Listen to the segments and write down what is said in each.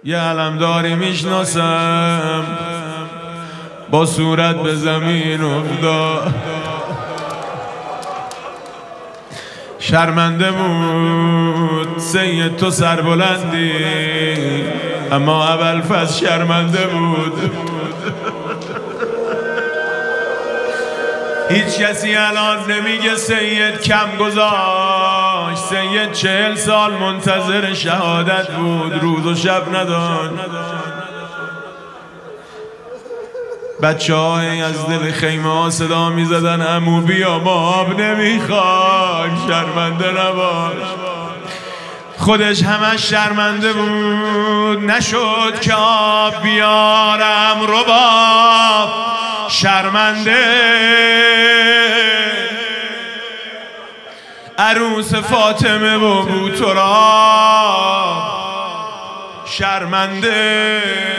یه علمداری میشناسم با صورت به زمین افتاد، شرمنده بود سید تو سربلندی، اما ابوالفضل شرمنده بود. هیچ کسی الان نمیگه سید کم گذاشت. سید 40 سال منتظر شهادت بود، روز و شب نداشت. بچه های از دل خیمه ها صدا می زدن عمو بیا ما آب نمیخوایم، شرمنده نباش. خودش همش شرمنده بود، نشد که آب بیارم رباب، شرمنده. عروس فاطمه و بوتراب شرمنده.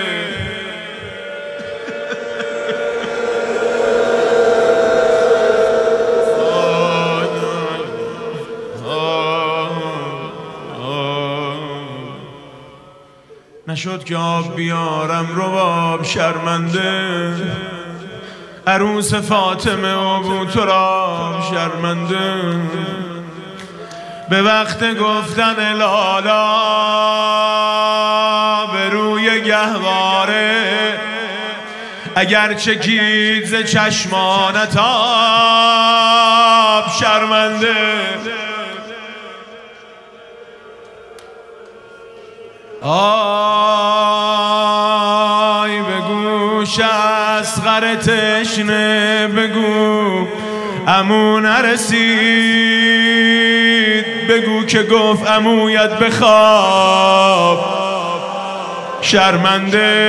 نشد که آب بیارم رباب، شرمنده. عروس فاطمه و بوتراب شرمنده. به وقت گفتن لالا به روی گهواره، اگر چکید ز چشمانت آب، شرمنده. آی به گوش اصغر تشنه بگو عمو نرسید، بگو که گفت عمویت بخواب، شرمنده.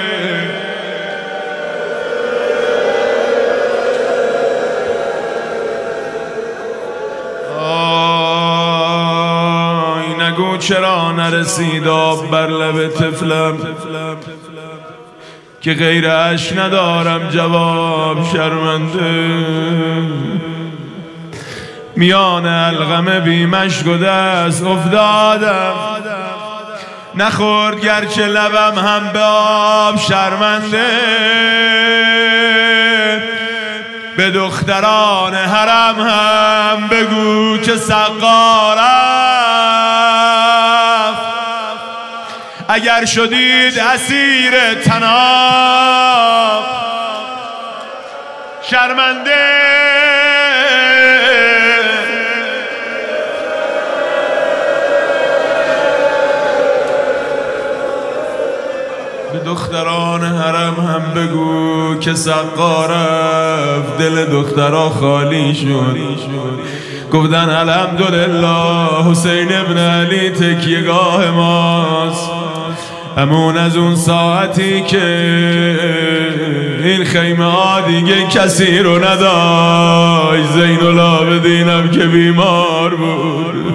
نگو چرا نرسید آب بر لب طفلم، که غیر اشک ندارم جواب، شرمنده. میان الغم بی مشک و دست افتادم، نخورد گرچه لبم هم به آب، شرمنده. به دختران حرم هم بگو که سقارم، اگر شدید اسیر طناب، شرمنده. به دختران حرم هم بگو که سقا رفت، دل دخترها خالی شد. گفتن الحمدلله حسین ابن علی تکیهگاه ماست. همون از اون ساعتی که این خیمه ها دیگه کسی رو نداشت، زین العابدینم که بیمار بود.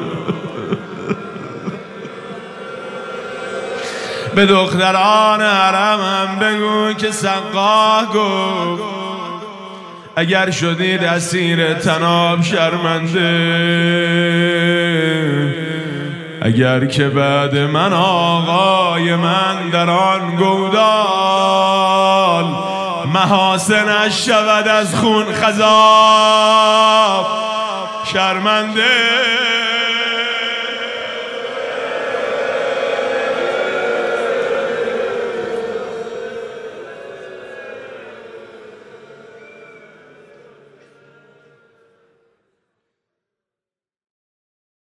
به دختران حرم هم بگو که سقا گفت اگر شدید اسیر طناب، شرمنده. اگر که بعد من آقای من در آن گودال، محاسنش شود از خون خضاب، شرمنده.